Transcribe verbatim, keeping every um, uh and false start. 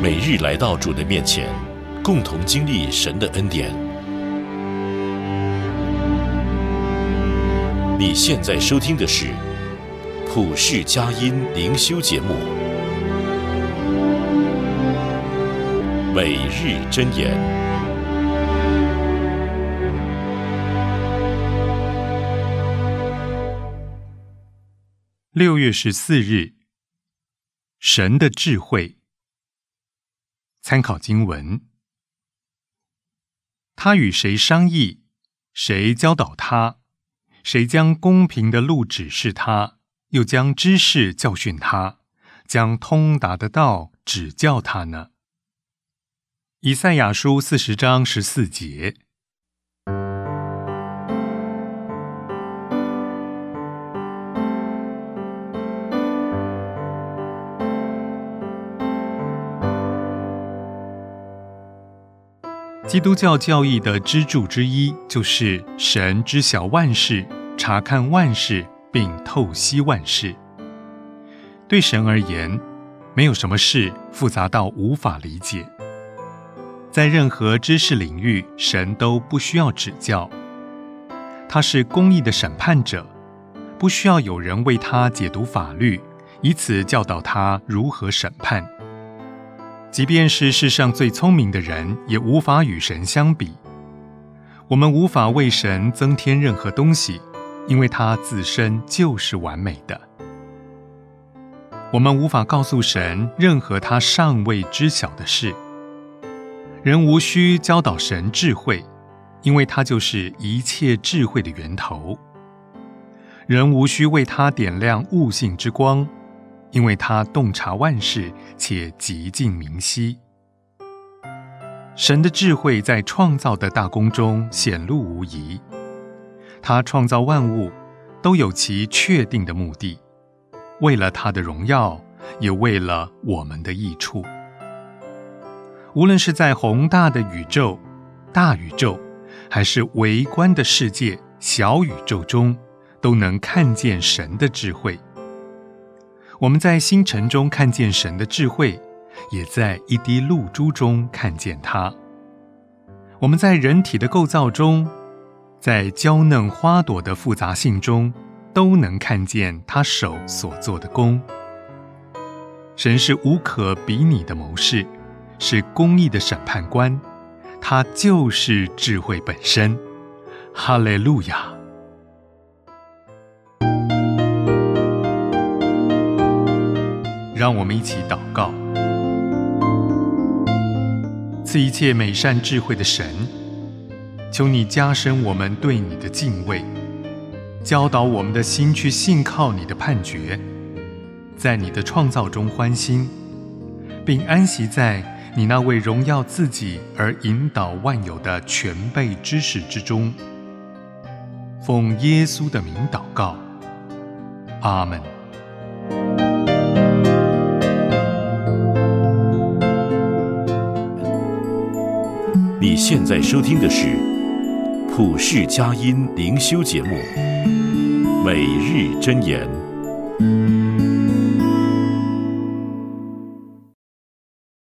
每日来到主的面前，共同经历神的恩典。你现在收听的是普世佳音灵修节目，每日箴言。 六月十四日，神的智慧。参考经文：他与谁商议，谁教导他？谁将公平的路指示他，又将知识教训他，将通达的道指教他呢？以赛亚书四十章十四节。基督教教义的支柱之一，就是神知晓万事，察看万事，并透析万事。对神而言，没有什么事复杂到无法理解。在任何知识领域，神都不需要指教。他是公义的审判者，不需要有人为他解读法律，以此教导他如何审判。即便是世上最聪明的人，也无法与神相比。我们无法为神增添任何东西，因为他自身就是完美的。我们无法告诉神任何他尚未知晓的事。人无需教导神智慧，因为他就是一切智慧的源头。人无需为他点亮悟性之光，因为他洞察万事，且极尽明晰。神的智慧在创造的大功中显露无遗。他创造万物都有其确定的目的，为了他的荣耀，也为了我们的益处。无论是在宏大的宇宙、大宇宙，还是微观的世界、小宇宙中，都能看见神的智慧。我们在星辰中看见神的智慧，也在一滴露珠中看见它。我们在人体的构造中，在娇嫩花朵的复杂性中，都能看见他手所做的工。神是无可比拟的谋士，是公义的审判官，他就是智慧本身。哈利路亚！让我们一起祷告。赐一切美善智慧的神，求你加深我们对你的敬畏，教导我们的心去信靠你的判决，在你的创造中欢心，并安息在你那为荣耀自己而引导万有的全备知识之中。奉耶稣的名祷告，阿们。 你现在收听的是普世佳音灵修节目，每日箴言。